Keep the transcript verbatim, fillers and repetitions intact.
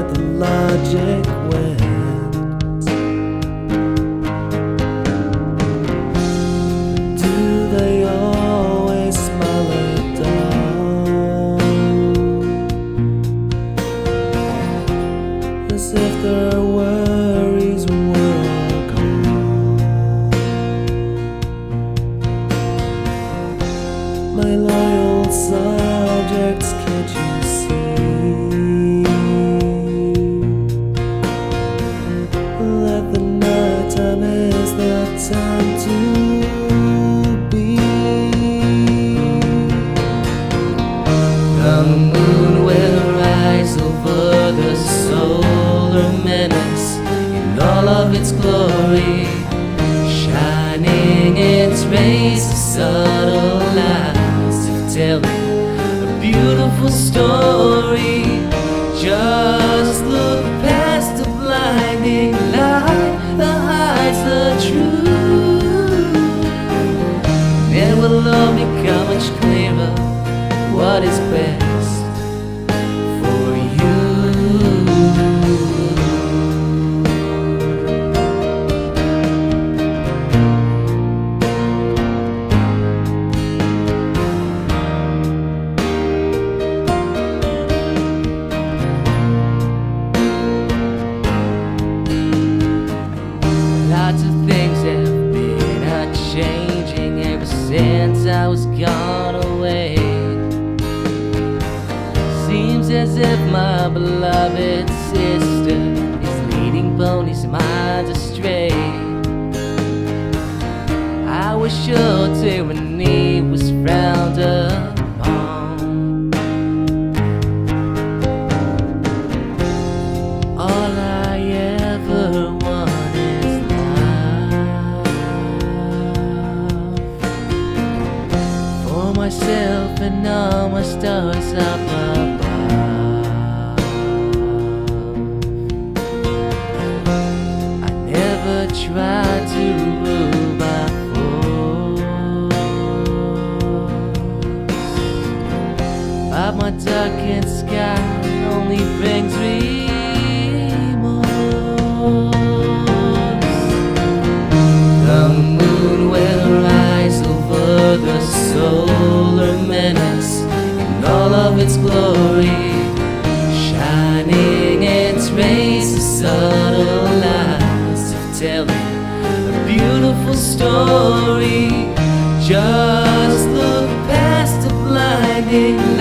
let the logic win. Do they always smile at dawn, as if their worries were all gone? My loyal subjects, can't you see that the night time is the time to be? The moon will rise over the solar menace in all of its glory, shining its rays of subtle lies, telling a beautiful story. Just look past the blinding light that hides the truth, and it will all become much clearer what is best for you. Lots of things have been a-changing ever since I was gone away. Seems as if my beloved sister is leading ponies' minds astray. I was sure tyranny was frowned upon. All I ever want is for myself and all my stars up above. I never tried to rule by force, but my darkened sky only brings remorse. The moon will rise over the solar menace in all of its glory, shining its rays of subtle lies, telling a beautiful story. Just look past the blinding